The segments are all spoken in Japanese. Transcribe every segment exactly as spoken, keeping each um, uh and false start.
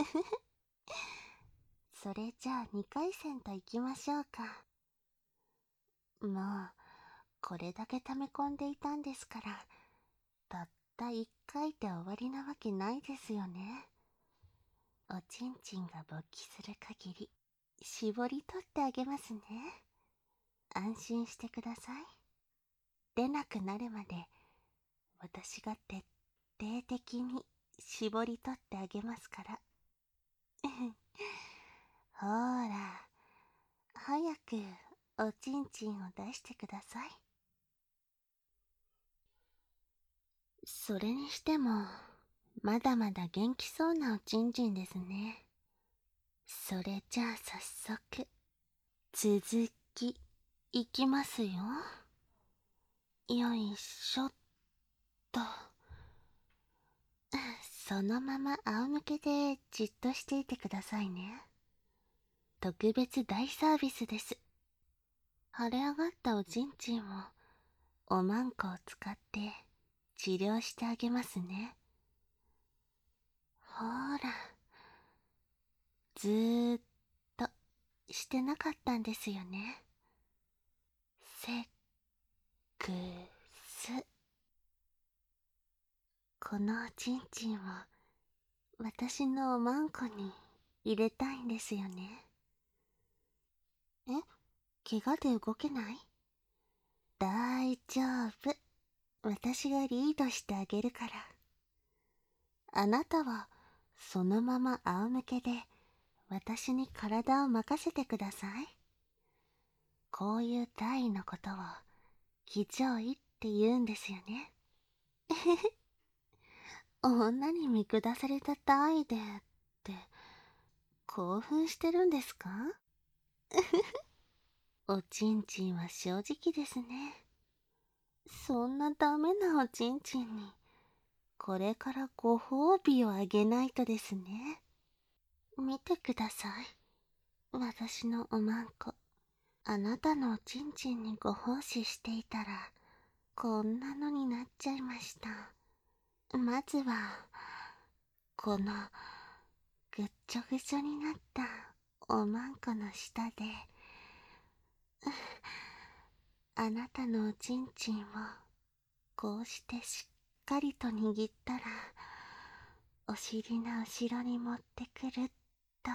それじゃあにかい戦といきましょうか。もう、これだけ溜め込んでいたんですから、たったいっかいで終わりなわけないですよね。おちんちんが勃起する限り、絞り取ってあげますね。安心してください。出なくなるまで、私が徹底的に絞り取ってあげますから。ほーら、早くおちんちんを出してください。それにしても、まだまだ元気そうなおちんちんですね。それじゃあ早速、続き、いきますよ。よいしょっと。そのまま仰向けでじっとしていてくださいね。特別大サービスです。腫れ上がったおちんちんをおまんこを使って治療してあげますね。ほーら、ずーっとしてなかったんですよね。セックス。このおちんちんを私のおまんこに入れたいんですよね。え、怪我で動けない？大丈夫。私がリードしてあげるから。あなたはそのまま仰向けで私に体を任せてください。こういう体位のことを騎乗位って言うんですよね。女に見下された体位でって興奮してるんですか？おちんちんは正直ですね。そんなダメなおちんちんにこれからご褒美をあげないとですね。見てください。私のおまんこ。あなたのおちんちんにご奉仕していたら、こんなのになっちゃいました。まずは、この、ぐっちょぐちょになったおまんこの下で、あなたのおちんちんを、こうしてしっかりと握ったら、お尻の後ろに持ってくるっと。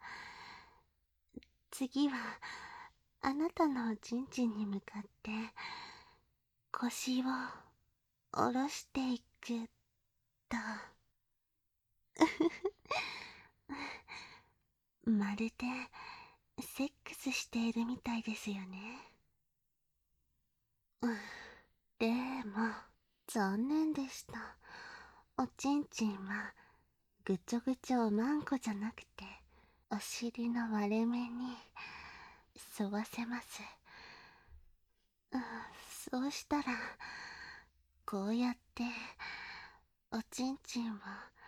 次は、あなたのおちんちんに向かって、腰を下ろしていくと。まるで、セックスしているみたいですよね。でも、残念でした。おちんちんは、ぐちょぐちょおまんこじゃなくて、お尻の割れ目に、沿わせます。うん、そうしたら、こうやって、おちんちんを、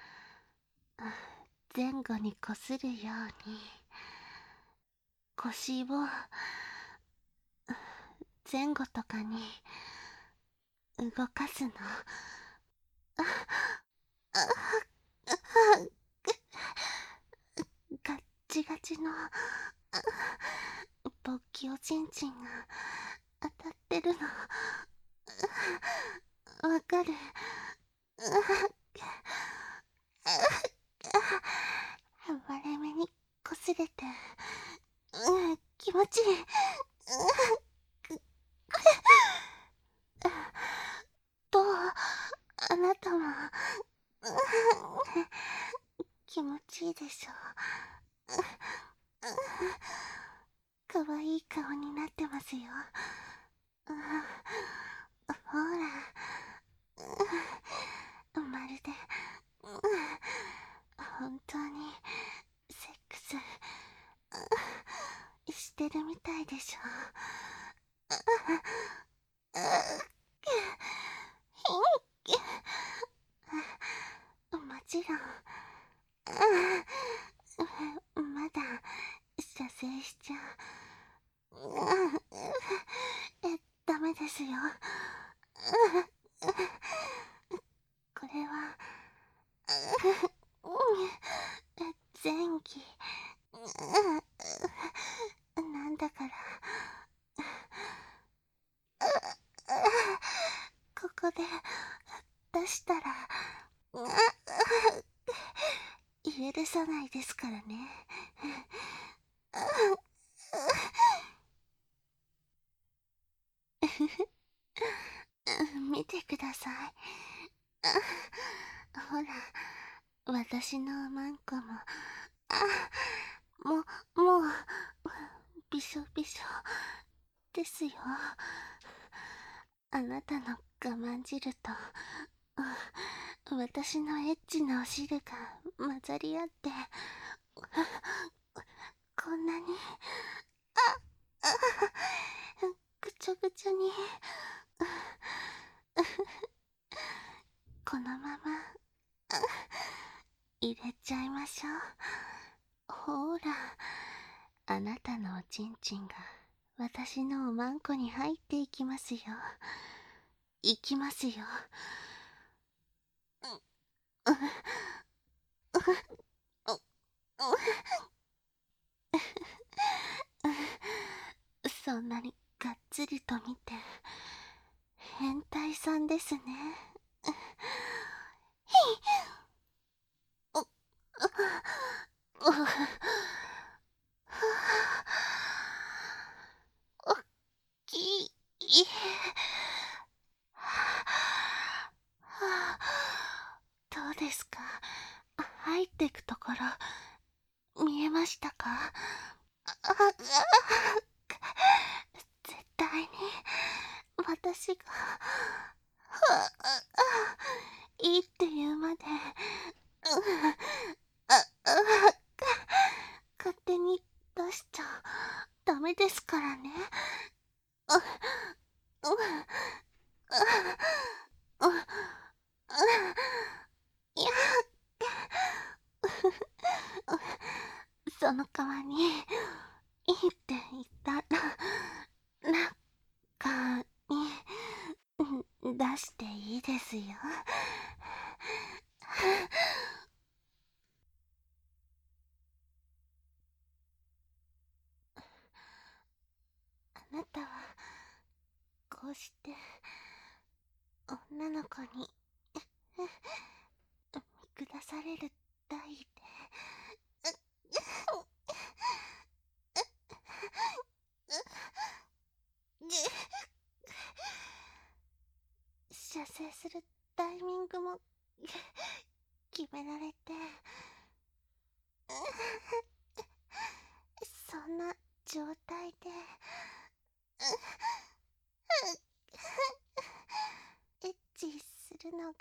前後にこするように、腰を、前後とかに、動かすの。ガッチガチの、勃起おちんちんが当たってるの。わかる？割れ目に擦れて、うん、気持ちいい。どう？あなたも、気持ちいいでしょう。かわいい顔になってますよ。ほら、まるで、本当にセックスしてるみたいでしょ。もちろん、まだ射精しちゃえダメですよ。これはなんだから、ここで出したら許さないですからね。見てください。ほら、私のマンコも、あ、もう、もう、びしょびしょですよ。あなたの我慢汁と、私のエッチなお汁が混ざり合って、こんなに、ぐちょぐちょに、このまま、入れちゃいましょう。ほら、あなたのおちんちんが私のおまんこに入っていきますよ。いきますよ。そんなにがっつりと見て、変態さんですね。おっきい。どうですか？入ってくところ、見えましたか？絶対に、私が、いいって言うまで、勝手に出しちゃダメですからね。いや、その代わり、いいって言ったら、中に出していいですよ。あなたは、こうして、女の子に、見下される代で、射精するタイミングも決められて、そんな状態で、エッチするのが、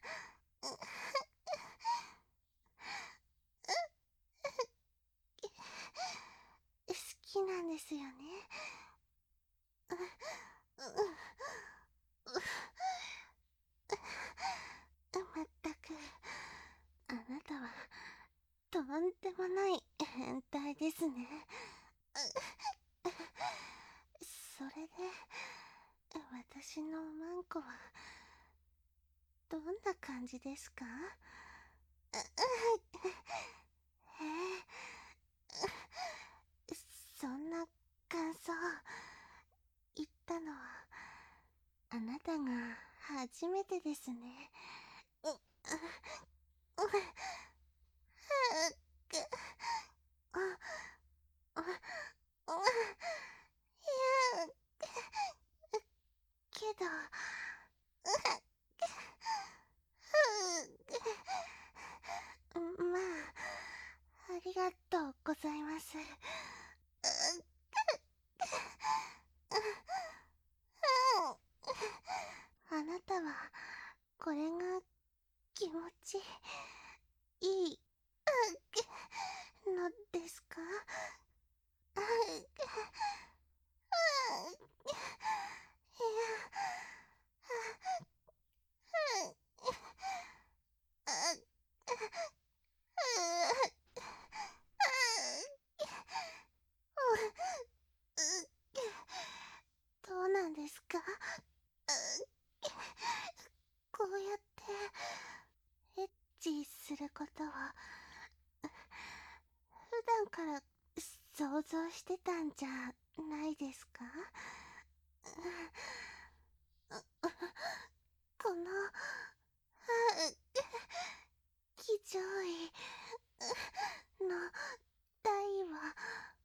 好きなんですよね。まったく、あなたは、とんでもない変態ですね。それで、私のマンコは、どんな感じですか？へえ、そんな感想、言ったのは、あなたが初めてですね。う、う、う、あ、あ、あ、いや、けど、まあ、ありがとうございます。あなたは、これが気持ちいいのですか？いや、どうなんですか？こうやってエッチすることは普段から好想像してたんじゃないですか？この、騎乗位の台は、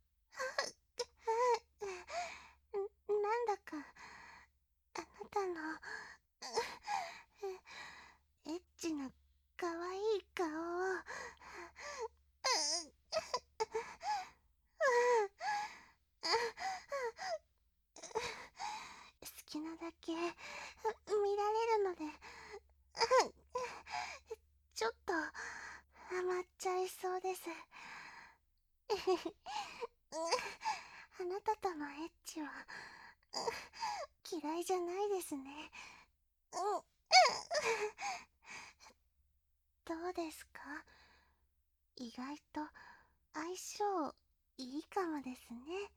なんだか、あなたの、エッチな可愛い顔を、好きなだけ見られるので、ちょっとハマっちゃいそうです。あなたとのエッチは嫌いじゃないですね。どうですか？意外と相性いいかもですね。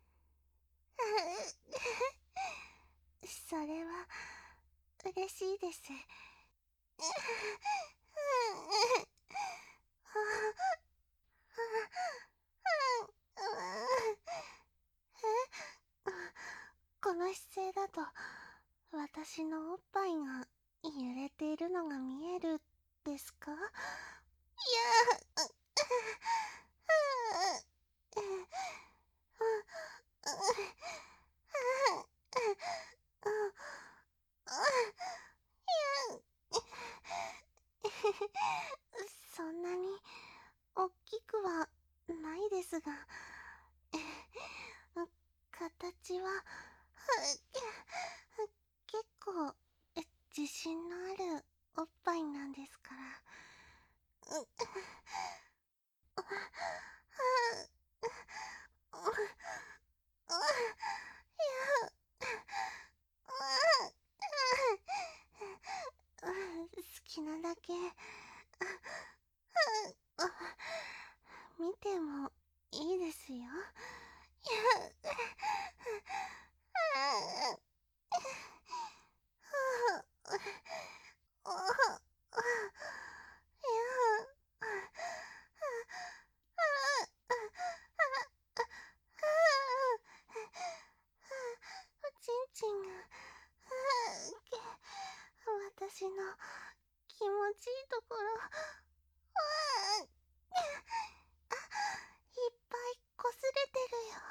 それは嬉しいです。この姿勢だと私のおっぱいが揺れているのが見えるですか？いや、そんなに大きくはないですが、形は結構自信のあるおっぱいなんですから。好きなだけ見てもいいですよ。おちんちんが私の気持ちいいところ、いっぱいこすれてるよ。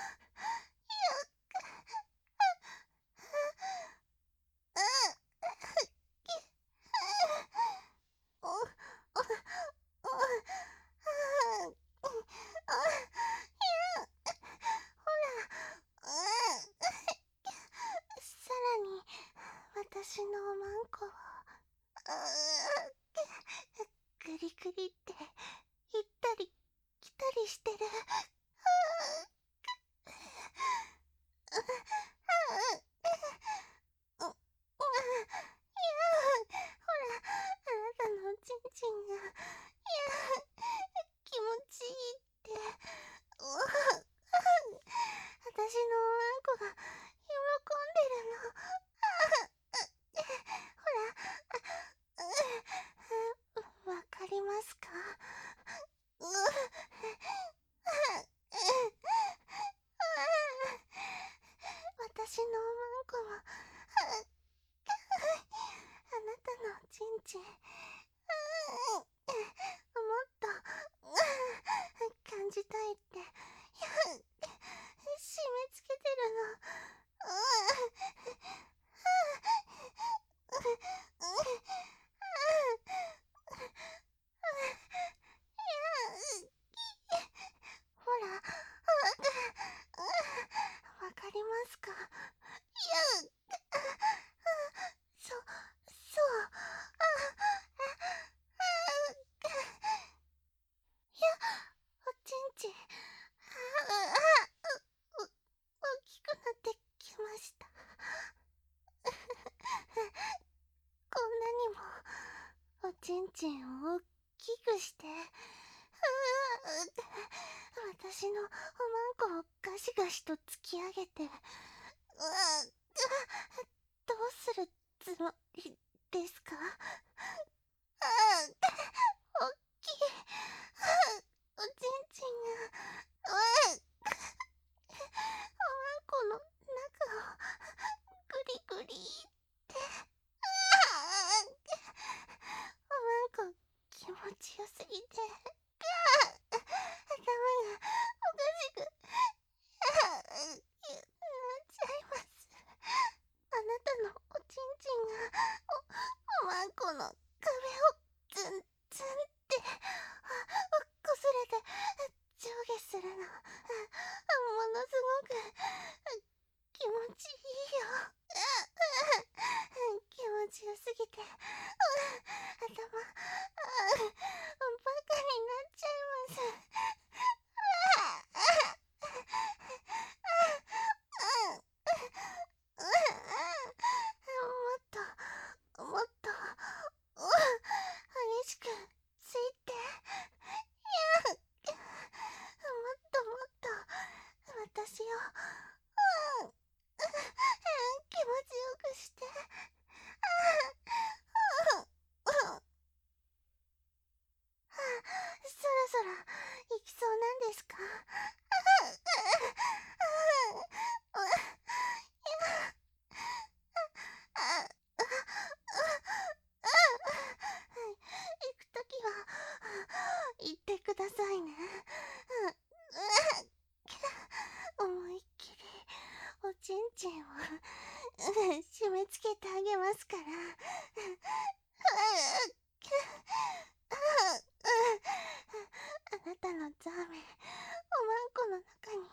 さらに私のおまんこをグリグリって行ったり来たりしてる。ほら、あなたのおちんちんが気持ちいいって、私のおまんこが喜んでるの。ほら、わかりますか？私のおまんこもあなたのおちんちんもっと感じたいって締め付けてるの。ほら、わかりますか？そ、そう、いや、おちんちん、大きくなってきました。こんなにもおちんちんを大きくして、私のおまんこをガシガシと突き上げて、どうするつもりですか？おっきいおちんちんがってくださいね。思いっきりおちんちんを締め付けてあげますから。あなたのザーメン、おまんこの中に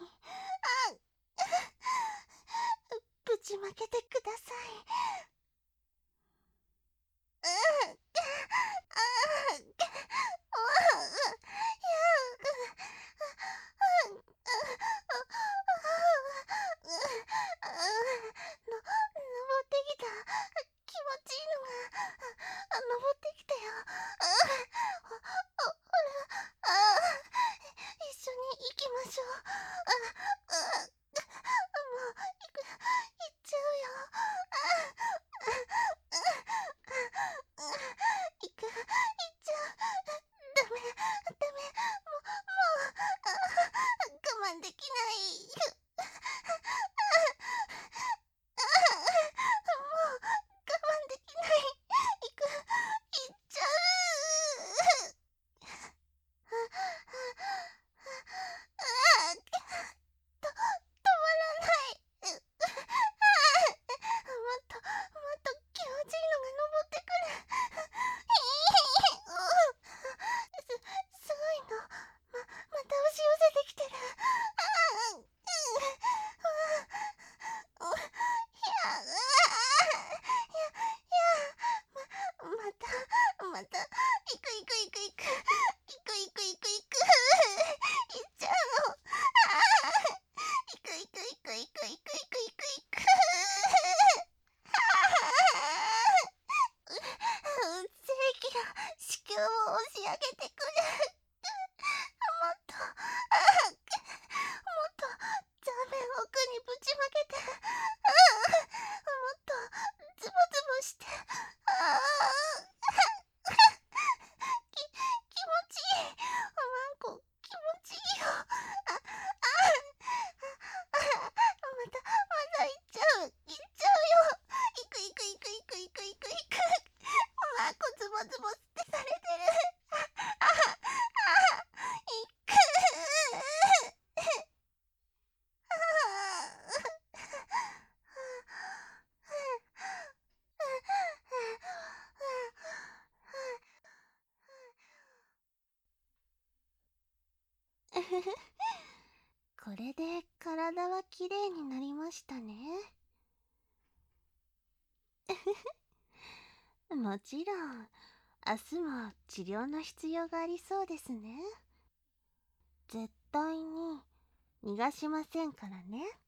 ぶちまけてください。の、登ってきた。気持ちいいのが、あ、登ってきたよ。あ、ほ、ほ、ほら、あ、一緒に行きましょう。あ、あ、もう、行く、行っちゃうよ。あ、あ、あ、行く、行っちゃう。ダメ、ダメ、もう、もう、あ、我慢できない。もう、我慢できない。行く、行っちゃう。あ、と、止まらない。もっと、もっと気持ちいいのが登ってくる。す、すごいの。ま、また押し寄せてきてる。あ、うん、うん、いや、うわ、いや、いや、ま、また、また、行く行く行く行く。行く行く行く行く。行っちゃうの。ああ、行く行く行く行く行く行く行く行く。う、正義が子宮を押し上げてくる。もっと、ああ、もっとザーメン奥にぶちまけて。ああ、もっとズボズボして。ああ、き、気持ちいい。おまんこ、気持ちいいよ。あ、あ、あ、また、まだ行っちゃう。行っちゃうよ。行く行く行く行く行く行く行く。おまんこズボズボってされてる。あ、あ、あ、行く。これで体はきれいになりましたね。もちろん、明日も治療の必要がありそうですね。絶対に逃がしませんからね。